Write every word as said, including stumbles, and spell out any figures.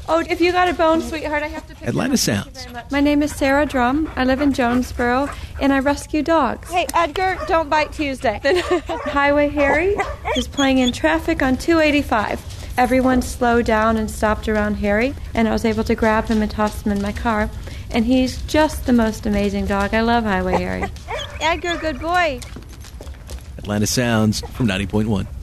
Oh, if you got a bone, sweetheart, I have to pick Atlanta it up. Sounds. Thank you very much. My name is Sarah Drum. I live in Jonesboro, and I rescue dogs. Hey, Edgar, don't bite Tuesday. Highway Harry is playing in traffic on two eighty-five. Everyone slowed down and stopped around Harry, and I was able to grab him and toss him in my car. And he's just the most amazing dog. I love Highway Harry. Edgar, good boy. Atlanta Sounds from ninety point one.